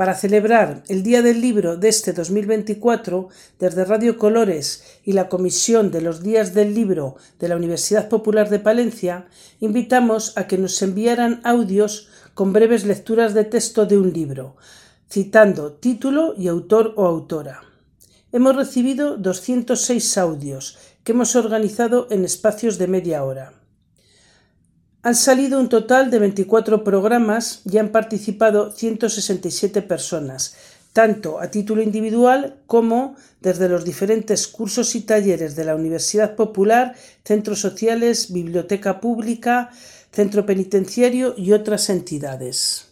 Para celebrar el Día del Libro de este 2024, desde Radio Colores y la Comisión de los Días del Libro de la Universidad Popular de Palencia, invitamos a que nos enviaran audios con breves lecturas de texto de un libro, citando título y autor o autora. Hemos recibido 206 audios que hemos organizado en espacios de media hora. Han salido un total de 24 programas y han participado 167 personas, tanto a título individual como desde los diferentes cursos y talleres de la Universidad Popular, centros sociales, biblioteca pública, centro penitenciario y otras entidades.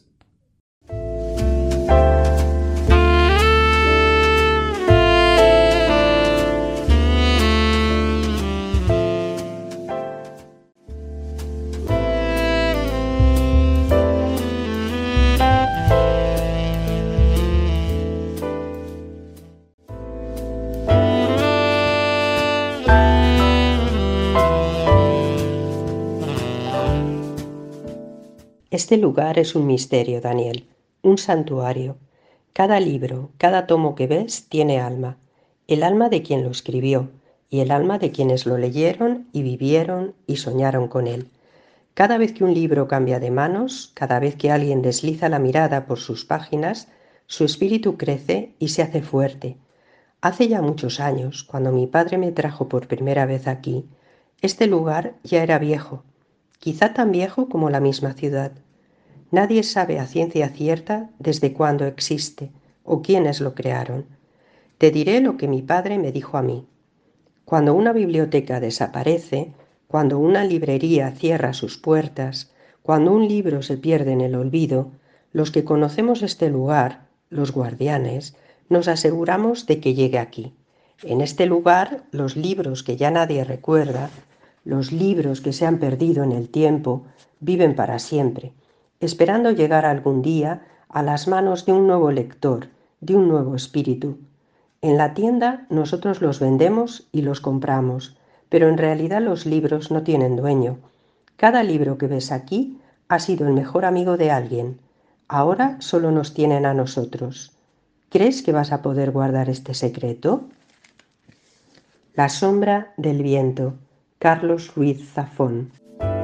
Este lugar es un misterio, Daniel, un santuario. Cada libro, cada tomo que ves tiene alma, el alma de quien lo escribió y el alma de quienes lo leyeron y vivieron y soñaron con él. Cada vez que un libro cambia de manos, cada vez que alguien desliza la mirada por sus páginas, su espíritu crece y se hace fuerte. Hace ya muchos años, cuando mi padre me trajo por primera vez aquí, este lugar ya era viejo, quizá tan viejo como la misma ciudad. Nadie sabe a ciencia cierta desde cuándo existe o quiénes lo crearon. Te diré lo que mi padre me dijo a mí. Cuando una biblioteca desaparece, cuando una librería cierra sus puertas, cuando un libro se pierde en el olvido, los que conocemos este lugar, los guardianes, nos aseguramos de que llegue aquí. En este lugar, los libros que ya nadie recuerda, los libros que se han perdido en el tiempo, viven para siempre, esperando llegar algún día a las manos de un nuevo lector, de un nuevo espíritu. En la tienda nosotros los vendemos y los compramos, pero en realidad los libros no tienen dueño. Cada libro que ves aquí ha sido el mejor amigo de alguien. Ahora solo nos tienen a nosotros. ¿Crees que vas a poder guardar este secreto? La sombra del viento. Carlos Ruiz Zafón.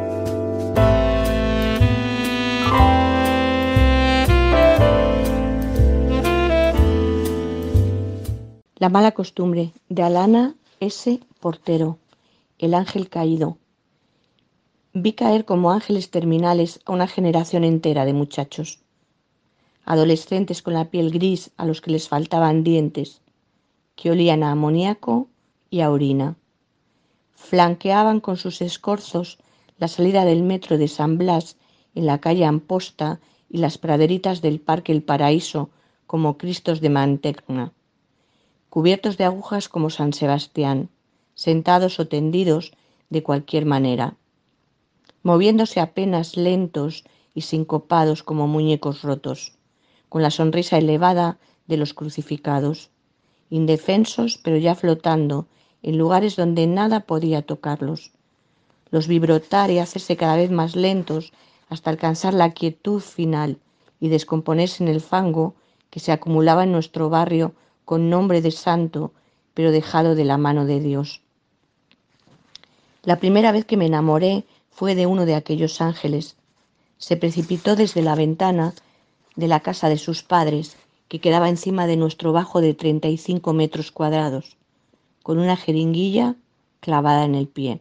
La mala costumbre, de Alana S. Portero. El ángel caído. Vi caer como ángeles terminales a una generación entera de muchachos. Adolescentes con la piel gris a los que les faltaban dientes, que olían a amoníaco y a orina. Flanqueaban con sus escorzos la salida del metro de San Blas en la calle Amposta y las praderitas del Parque El Paraíso como Cristos de Mantegna. Cubiertos de agujas como San Sebastián, sentados o tendidos de cualquier manera, moviéndose apenas lentos y sincopados como muñecos rotos, con la sonrisa elevada de los crucificados, indefensos pero ya flotando en lugares donde nada podía tocarlos. Los vi brotar y hacerse cada vez más lentos hasta alcanzar la quietud final y descomponerse en el fango que se acumulaba en nuestro barrio con nombre de santo, pero dejado de la mano de Dios. La primera vez que me enamoré fue de uno de aquellos ángeles. Se precipitó desde la ventana de la casa de sus padres, que quedaba encima de nuestro bajo de 35 metros cuadrados, con una jeringuilla clavada en el pie.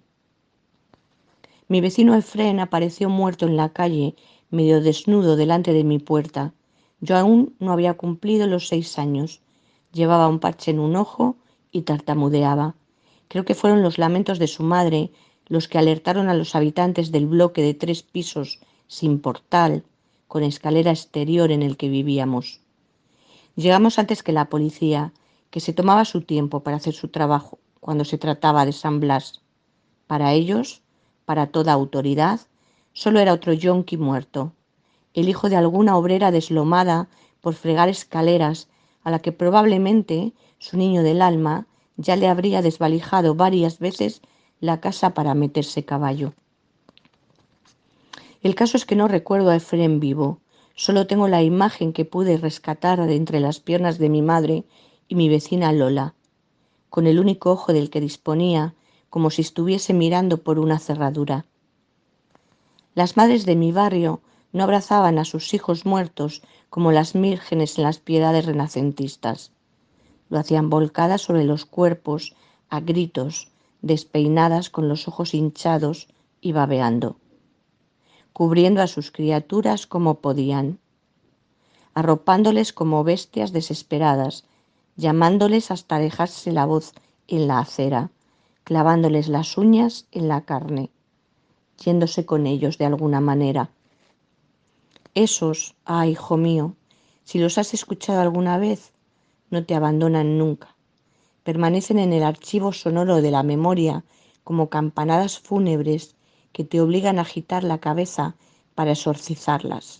Mi vecino Efrén apareció muerto en la calle, medio desnudo delante de mi puerta. Yo aún no había cumplido los 6 años. Llevaba un parche en un ojo y tartamudeaba. Creo que fueron los lamentos de su madre los que alertaron a los habitantes del bloque de 3 pisos, sin portal, con escalera exterior en el que vivíamos. Llegamos antes que la policía, que se tomaba su tiempo para hacer su trabajo cuando se trataba de San Blas. Para ellos, para toda autoridad, solo era otro yonqui muerto, el hijo de alguna obrera deslomada por fregar escaleras a la que probablemente su niño del alma ya le habría desvalijado varias veces la casa para meterse caballo. El caso es que no recuerdo a Efrén vivo. Solo tengo la imagen que pude rescatar de entre las piernas de mi madre y mi vecina Lola, con el único ojo del que disponía, como si estuviese mirando por una cerradura. Las madres de mi barrio no abrazaban a sus hijos muertos como las vírgenes en las piedades renacentistas. Lo hacían volcadas sobre los cuerpos, a gritos, despeinadas con los ojos hinchados y babeando, cubriendo a sus criaturas como podían, arropándoles como bestias desesperadas, llamándoles hasta dejarse la voz en la acera, clavándoles las uñas en la carne, yéndose con ellos de alguna manera. Esos, hijo mío, si los has escuchado alguna vez, no te abandonan nunca. Permanecen en el archivo sonoro de la memoria como campanadas fúnebres que te obligan a agitar la cabeza para exorcizarlas.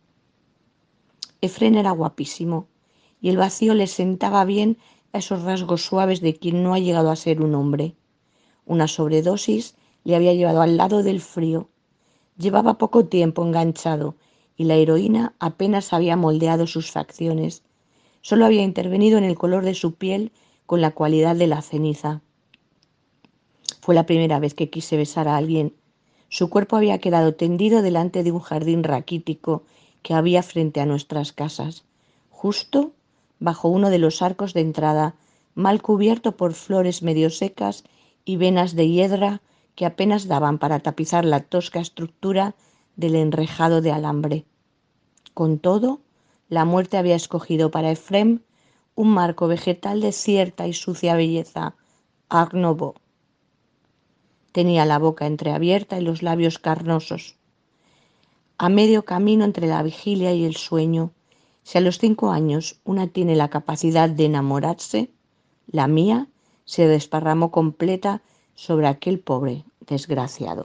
Efrén era guapísimo y el vacío le sentaba bien a esos rasgos suaves de quien no ha llegado a ser un hombre. Una sobredosis le había llevado al lado del frío. Llevaba poco tiempo enganchado y la heroína apenas había moldeado sus facciones. Solo había intervenido en el color de su piel con la cualidad de la ceniza. Fue la primera vez que quise besar a alguien. Su cuerpo había quedado tendido delante de un jardín raquítico que había frente a nuestras casas, justo bajo uno de los arcos de entrada, mal cubierto por flores medio secas y venas de hiedra que apenas daban para tapizar la tosca estructura del enrejado de alambre. Con todo, la muerte había escogido para Efrén un marco vegetal de cierta y sucia belleza, Art Nouveau. Tenía la boca entreabierta y los labios carnosos. A medio camino entre la vigilia y el sueño, si a los 5 años una tiene la capacidad de enamorarse, la mía se desparramó completa sobre aquel pobre desgraciado.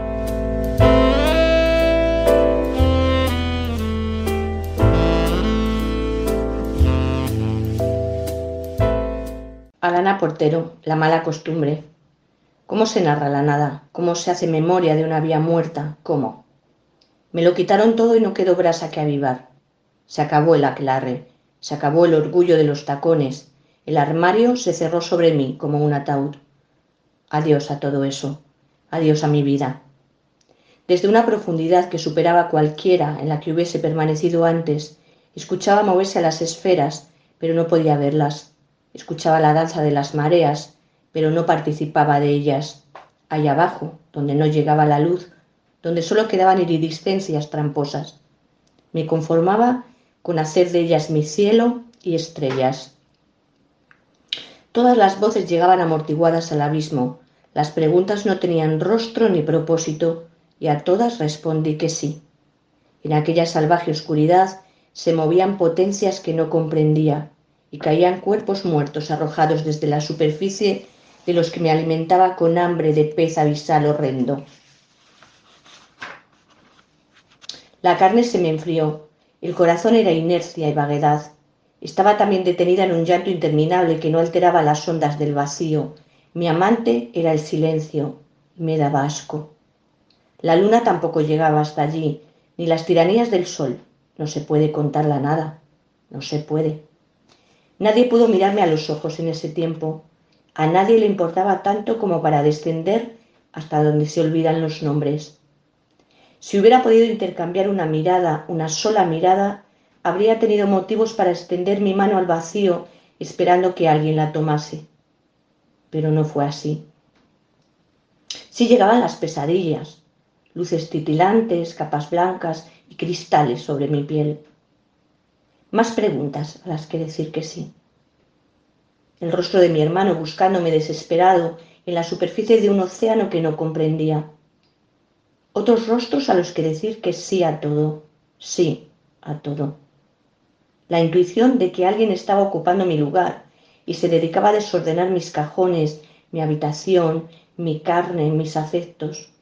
Alana Portero, La mala costumbre. ¿Cómo se narra la nada? ¿Cómo se hace memoria de una vía muerta? ¿Cómo? Me lo quitaron todo y no quedó brasa que avivar. Se acabó el aquelarre, se acabó el orgullo de los tacones, el armario se cerró sobre mí como un ataúd. Adiós a todo eso, adiós a mi vida. Desde una profundidad que superaba cualquiera en la que hubiese permanecido antes, escuchaba moverse a las esferas, pero no podía verlas. Escuchaba la danza de las mareas, pero no participaba de ellas. Allá abajo, donde no llegaba la luz, donde solo quedaban iridiscencias tramposas. Me conformaba con hacer de ellas mi cielo y estrellas. Todas las voces llegaban amortiguadas al abismo, las preguntas no tenían rostro ni propósito, y a todas respondí que sí. En aquella salvaje oscuridad se movían potencias que no comprendía, y caían cuerpos muertos arrojados desde la superficie de los que me alimentaba con hambre de pez abisal horrendo. La carne se me enfrió, el corazón era inercia y vaguedad. Estaba también detenida en un llanto interminable que no alteraba las ondas del vacío. Mi amante era el silencio, y me daba asco. La luna tampoco llegaba hasta allí, ni las tiranías del sol. No se puede contarla nada, no se puede. Nadie pudo mirarme a los ojos en ese tiempo. A nadie le importaba tanto como para descender hasta donde se olvidan los nombres. Si hubiera podido intercambiar una mirada, una sola mirada, habría tenido motivos para extender mi mano al vacío esperando que alguien la tomase. Pero no fue así. Sí llegaban las pesadillas, luces titilantes, capas blancas y cristales sobre mi piel. Más preguntas a las que decir que sí. El rostro de mi hermano buscándome desesperado en la superficie de un océano que no comprendía. Otros rostros a los que decir que sí a todo, sí a todo. La intuición de que alguien estaba ocupando mi lugar y se dedicaba a desordenar mis cajones, mi habitación, mi carne, mis afectos.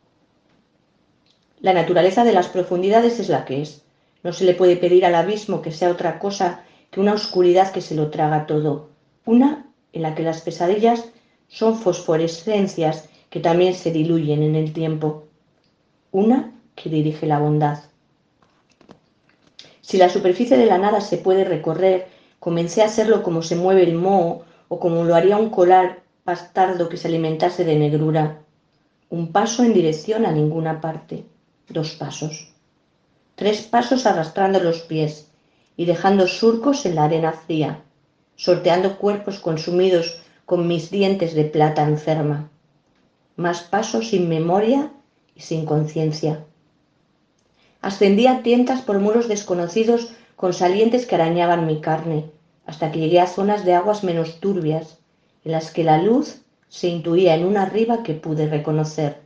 La naturaleza de las profundidades es la que es. No se le puede pedir al abismo que sea otra cosa que una oscuridad que se lo traga todo. Una en la que las pesadillas son fosforescencias que también se diluyen en el tiempo. Una que dirige la bondad. Si la superficie de la nada se puede recorrer, comencé a hacerlo como se mueve el moho o como lo haría un colar bastardo que se alimentase de negrura. Un paso en dirección a ninguna parte. 2 pasos. 3 pasos arrastrando los pies y dejando surcos en la arena fría, sorteando cuerpos consumidos con mis dientes de plata enferma. Más pasos sin memoria y sin conciencia. Ascendí a tientas por muros desconocidos con salientes que arañaban mi carne, hasta que llegué a zonas de aguas menos turbias, en las que la luz se intuía en una arriba que pude reconocer.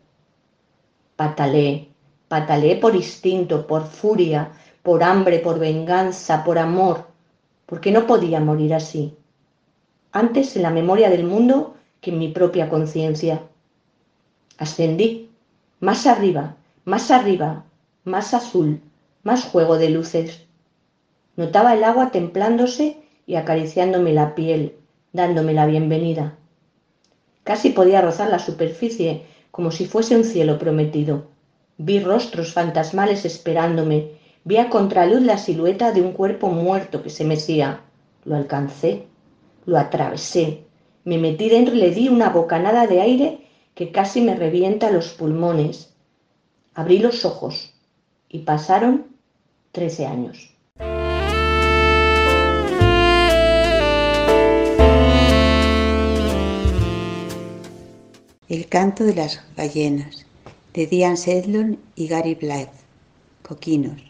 Pataleé por instinto, por furia, por hambre, por venganza, por amor, porque no podía morir así. Antes en la memoria del mundo que en mi propia conciencia. Ascendí, más arriba, más arriba, más azul, más juego de luces. Notaba el agua templándose y acariciándome la piel, dándome la bienvenida. Casi podía rozar la superficie como si fuese un cielo prometido. Vi rostros fantasmales esperándome, vi a contraluz la silueta de un cuerpo muerto que se mecía. Lo alcancé, lo atravesé, me metí dentro y le di una bocanada de aire que casi me revienta los pulmones. Abrí los ojos y pasaron 13 años. El canto de las ballenas, de Diane Sedlon y Gary Blythe. Coquinos.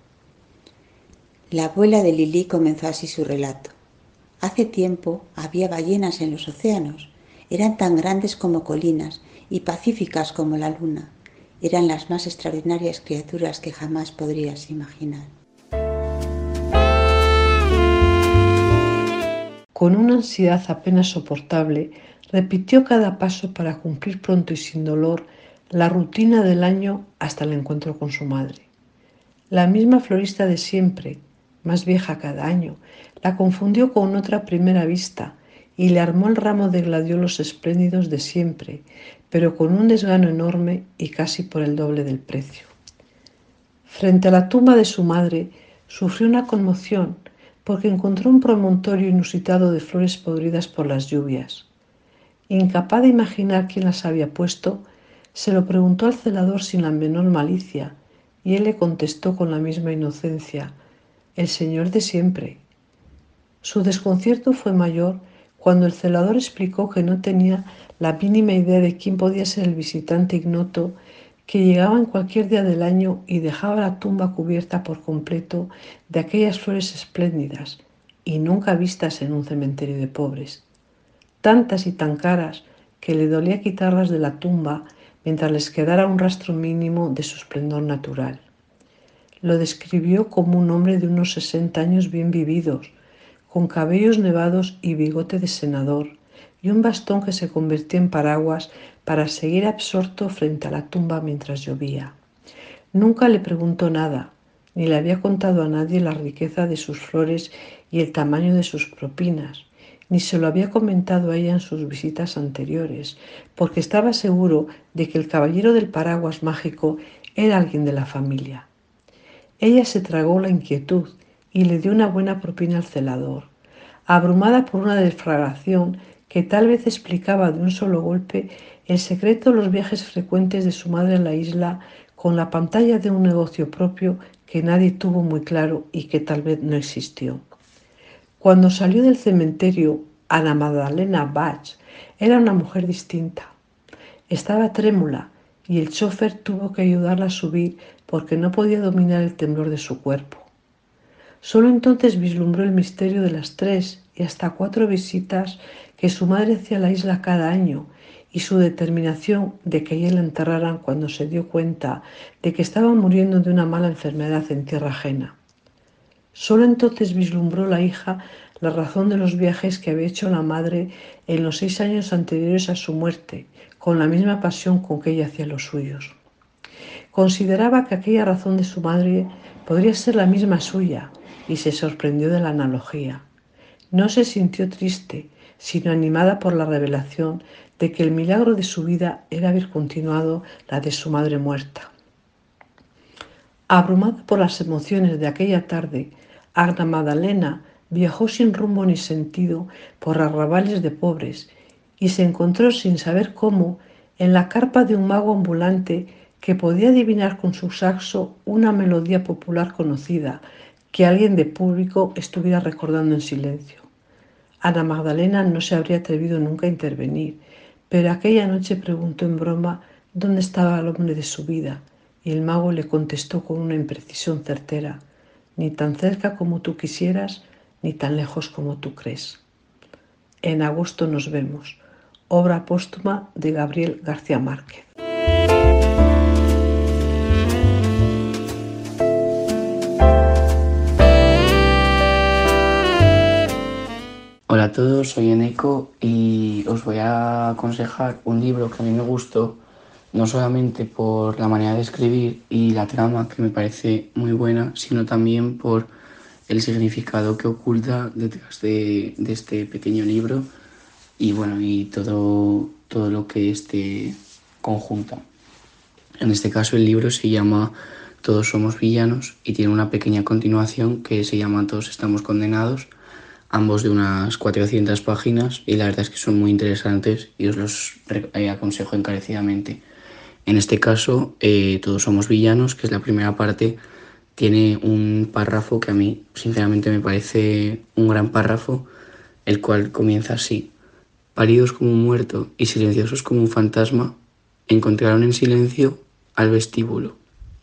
La abuela de Lily comenzó así su relato. Hace tiempo había ballenas en los océanos. Eran tan grandes como colinas y pacíficas como la luna. Eran las más extraordinarias criaturas que jamás podrías imaginar. Con una ansiedad apenas soportable, repitió cada paso para cumplir pronto y sin dolor la rutina del año hasta el encuentro con su madre. La misma florista de siempre, más vieja cada año, la confundió con otra a primera vista y le armó el ramo de gladiolos espléndidos de siempre, pero con un desgano enorme y casi por el doble del precio. Frente a la tumba de su madre, sufrió una conmoción porque encontró un promontorio inusitado de flores podridas por las lluvias. Incapaz de imaginar quién las había puesto, se lo preguntó al celador sin la menor malicia, y él le contestó con la misma inocencia: «El señor de siempre». Su desconcierto fue mayor cuando el celador explicó que no tenía la mínima idea de quién podía ser el visitante ignoto que llegaba en cualquier día del año y dejaba la tumba cubierta por completo de aquellas flores espléndidas y nunca vistas en un cementerio de pobres. Tantas y tan caras que le dolía quitarlas de la tumba mientras les quedara un rastro mínimo de su esplendor natural. Lo describió como un hombre de unos 60 años bien vividos, con cabellos nevados y bigote de senador, y un bastón que se convertía en paraguas para seguir absorto frente a la tumba mientras llovía. Nunca le preguntó nada, ni le había contado a nadie la riqueza de sus flores y el tamaño de sus propinas, ni se lo había comentado a ella en sus visitas anteriores, porque estaba seguro de que el caballero del paraguas mágico era alguien de la familia. Ella se tragó la inquietud y le dio una buena propina al celador, abrumada por una deflagración que tal vez explicaba de un solo golpe el secreto de los viajes frecuentes de su madre a la isla con la pantalla de un negocio propio que nadie tuvo muy claro y que tal vez no existió. Cuando salió del cementerio, Ana Magdalena Bach era una mujer distinta. Estaba trémula y el chofer tuvo que ayudarla a subir porque no podía dominar el temblor de su cuerpo. Solo entonces vislumbró el misterio de las 3 y hasta 4 visitas que su madre hacía a la isla cada año y su determinación de que ella la enterraran cuando se dio cuenta de que estaba muriendo de una mala enfermedad en tierra ajena. Solo entonces vislumbró la hija la razón de los viajes que había hecho la madre en los 6 años anteriores a su muerte, con la misma pasión con que ella hacía los suyos. Consideraba que aquella razón de su madre podría ser la misma suya y se sorprendió de la analogía. No se sintió triste, sino animada por la revelación de que el milagro de su vida era haber continuado la de su madre muerta. Abrumada por las emociones de aquella tarde, Agna Magdalena viajó sin rumbo ni sentido por arrabales de pobres y se encontró sin saber cómo en la carpa de un mago ambulante que podía adivinar con su saxo una melodía popular conocida que alguien de público estuviera recordando en silencio. Ana Magdalena no se habría atrevido nunca a intervenir, pero aquella noche preguntó en broma dónde estaba el hombre de su vida, y el mago le contestó con una imprecisión certera: ni tan cerca como tú quisieras, ni tan lejos como tú crees. En agosto nos vemos. Obra póstuma de Gabriel García Márquez. Hola a todos, soy Eneco y os voy a aconsejar un libro que a mí me gustó, no solamente por la manera de escribir y la trama, que me parece muy buena, sino también por el significado que oculta detrás de este pequeño libro y bueno, y todo lo que este conjunta. En este caso el libro se llama Todos somos villanos y tiene una pequeña continuación que se llama Todos estamos condenados, ambos de unas 400 páginas, y la verdad es que son muy interesantes y os los aconsejo encarecidamente. En este caso, Todos somos villanos, que es la primera parte, tiene un párrafo que a mí sinceramente me parece un gran párrafo, el cual comienza así: pálidos como un muerto y silenciosos como un fantasma, encontraron en silencio al vestíbulo.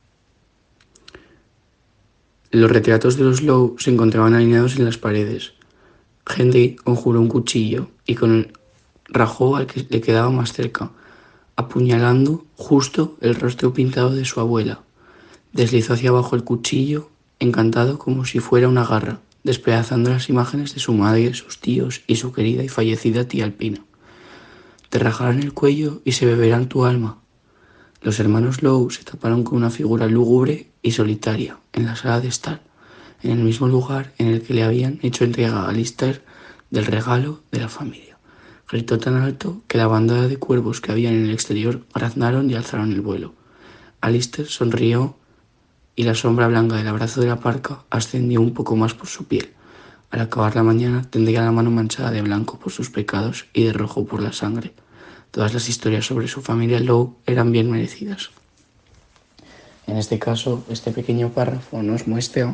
Los retratos de los Lowe se encontraban alineados en las paredes. Henry conjuró un cuchillo y con él rajó al que le quedaba más cerca, apuñalando justo el rostro pintado de su abuela. Deslizó hacia abajo el cuchillo, encantado como si fuera una garra, despedazando las imágenes de su madre, sus tíos y su querida y fallecida tía Alpina. Te rajarán el cuello y se beberán tu alma. Los hermanos Lowe se taparon con una figura lúgubre y solitaria en la sala de estar, en el mismo lugar en el que le habían hecho entrega a Alistair del regalo de la familia. Gritó tan alto que la bandada de cuervos que habían en el exterior graznaron y alzaron el vuelo. Alistair sonrió y la sombra blanca del abrazo de la parca ascendió un poco más por su piel. Al acabar la mañana tendría la mano manchada de blanco por sus pecados y de rojo por la sangre. Todas las historias sobre su familia Lowe eran bien merecidas. En este caso, este pequeño párrafo nos muestra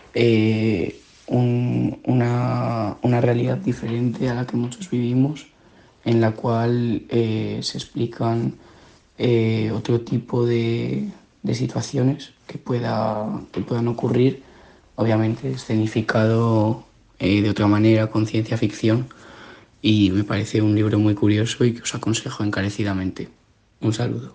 una realidad diferente a la que muchos vivimos, en la cual se explican otro tipo de situaciones que puedan ocurrir, obviamente escenificado de otra manera, con ciencia ficción, y me parece un libro muy curioso y que os aconsejo encarecidamente. Un saludo.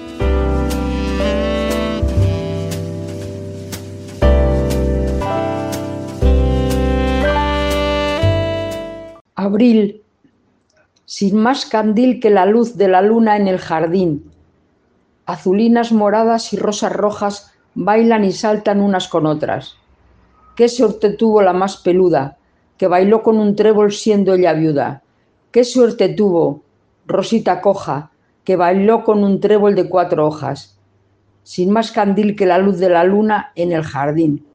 Abril, sin más candil que la luz de la luna en el jardín. Azulinas moradas y rosas rojas bailan y saltan unas con otras. ¿Qué suerte tuvo la más peluda, que bailó con un trébol siendo ella viuda? ¿Qué suerte tuvo Rosita coja, que bailó con un trébol de 4 hojas? Sin más candil que la luz de la luna en el jardín.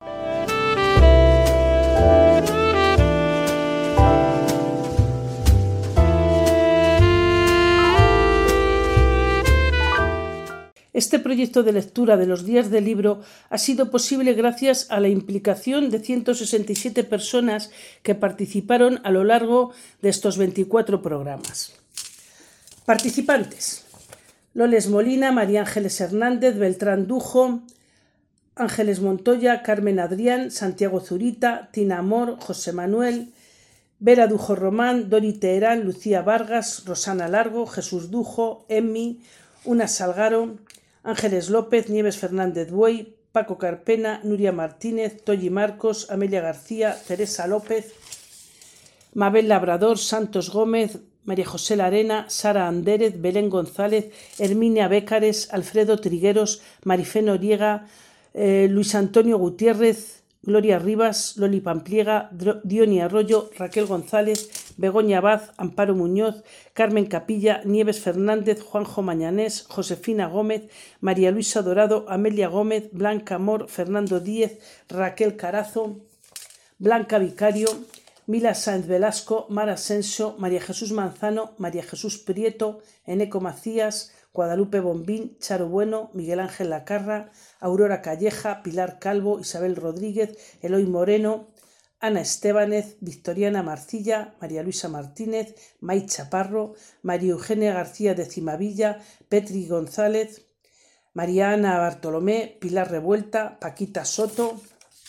Este proyecto de lectura de los días del libro ha sido posible gracias a la implicación de 167 personas que participaron a lo largo de estos 24 programas. Participantes: Loles Molina, María Ángeles Hernández, Beltrán Dujo, Ángeles Montoya, Carmen Adrián, Santiago Zurita, Tina Amor, José Manuel, Vera Dujo Román, Dori Teherán, Lucía Vargas, Rosana Largo, Jesús Dujo, Emmi, Una Salgaro, Ángeles López, Nieves Fernández Buey, Paco Carpena, Nuria Martínez, Toyi Marcos, Amelia García, Teresa López, Mabel Labrador, Santos Gómez, María José Larena, Sara Andérez, Belén González, Herminia Bécares, Alfredo Trigueros, Marifé Noriega, Luis Antonio Gutiérrez, Gloria Rivas, Loli Pampliega, Diony Arroyo, Raquel González, Begoña Abad, Amparo Muñoz, Carmen Capilla, Nieves Fernández, Juanjo Mañanés, Josefina Gómez, María Luisa Dorado, Amelia Gómez, Blanca Amor, Fernando Díez, Raquel Carazo, Blanca Vicario, Mila Sáenz Velasco, Mara Asensio, María Jesús Manzano, María Jesús Prieto, Eneco Macías, Guadalupe Bombín, Charo Bueno, Miguel Ángel Lacarra, Aurora Calleja, Pilar Calvo, Isabel Rodríguez, Eloy Moreno, Ana Estébanez, Victoriana Marcilla, María Luisa Martínez, May Chaparro, María Eugenia García de Cimavilla, Petri González, María Ana Bartolomé, Pilar Revuelta, Paquita Soto,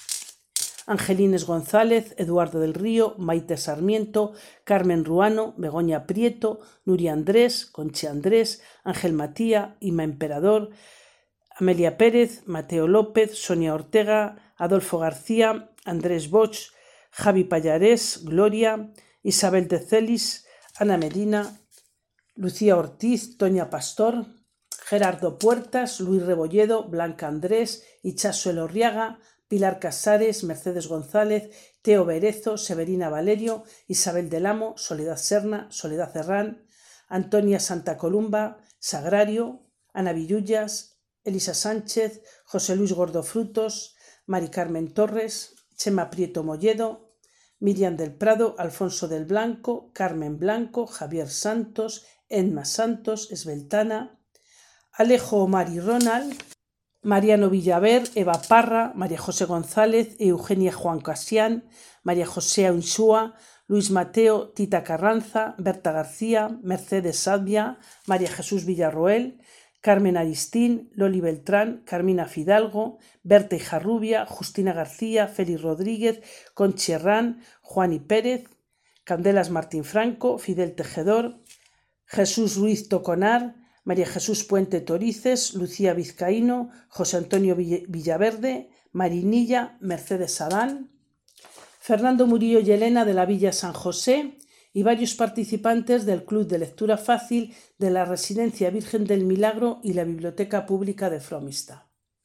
Angelines González, Eduardo del Río, Maite Sarmiento, Carmen Ruano, Begoña Prieto, Nuria Andrés, Conchi Andrés, Ángel Matía, Ima Emperador, Amelia Pérez, Mateo López, Sonia Ortega, Adolfo García, Andrés Boch, Javi Pallarés, Gloria, Isabel de Celis, Ana Medina, Lucía Ortiz, Toña Pastor, Gerardo Puertas, Luis Rebolledo, Blanca Andrés, Ichazo Elorriaga, Pilar Casares, Mercedes González, Teo Berezo, Severina Valerio, Isabel del Amo, Soledad Serna, Soledad Herrán, Antonia Santa Columba, Sagrario, Ana Villullas, Elisa Sánchez, José Luis Gordofrutos, Mari Carmen Torres, Chema Prieto Molledo, Miriam del Prado, Alfonso del Blanco, Carmen Blanco, Javier Santos, Edma Santos, Esbeltana, Alejo Omar y Ronald, Mariano Villaver, Eva Parra, María José González, Eugenia Juan Casián, María José Unsúa, Luis Mateo, Tita Carranza, Berta García, Mercedes Sabia, María Jesús Villarroel, Carmen Aristín, Loli Beltrán, Carmina Fidalgo, Berta Ijarrubia, Justina García, Félix Rodríguez, Conchi Herrán, Juani Pérez, Candelas Martín Franco, Fidel Tejedor, Jesús Ruiz Toconar, María Jesús Puente Torices, Lucía Vizcaíno, José Antonio Villaverde, Marinilla, Mercedes Adán, Fernando Murillo y Elena de la Villa San José y varios participantes del Club de Lectura Fácil de la Residencia Virgen del Milagro y la Biblioteca Pública de Fromista.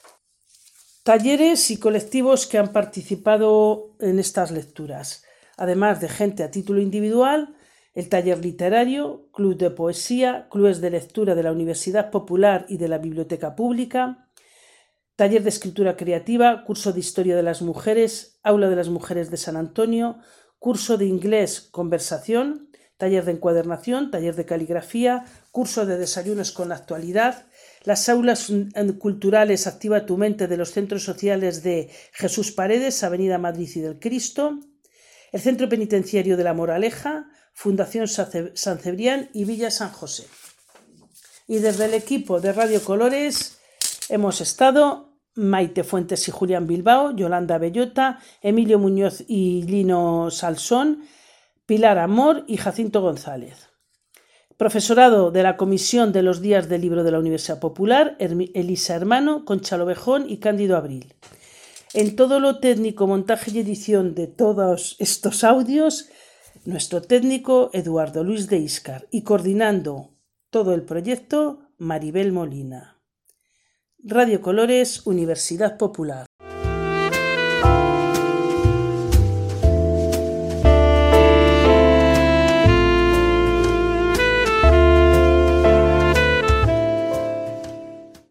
Talleres y colectivos que han participado en estas lecturas, además de gente a título individual, el taller literario, club de poesía, clubes de lectura de la Universidad Popular y de la Biblioteca Pública, taller de escritura creativa, curso de historia de las mujeres, aula de las mujeres de San Antonio, curso de inglés conversación, taller de encuadernación, taller de caligrafía, curso de desayunos con la actualidad, las aulas culturales Activa tu mente de los centros sociales de Jesús Paredes, Avenida Madrid y del Cristo, el centro penitenciario de La Moraleja, Fundación San Cebrián y Villa San José. Y desde el equipo de Radio Colores hemos estado Maite Fuentes y Julián Bilbao, Yolanda Bellota, Emilio Muñoz y Lino Salsón, Pilar Amor y Jacinto González. Profesorado de la Comisión de los Días del Libro de la Universidad Popular, Elisa Hermano, Concha Lovejón y Cándido Abril. En todo lo técnico, montaje y edición de todos estos audios, nuestro técnico Eduardo Luis de Íscar y coordinando todo el proyecto Maribel Molina. Radio Colores, Universidad Popular.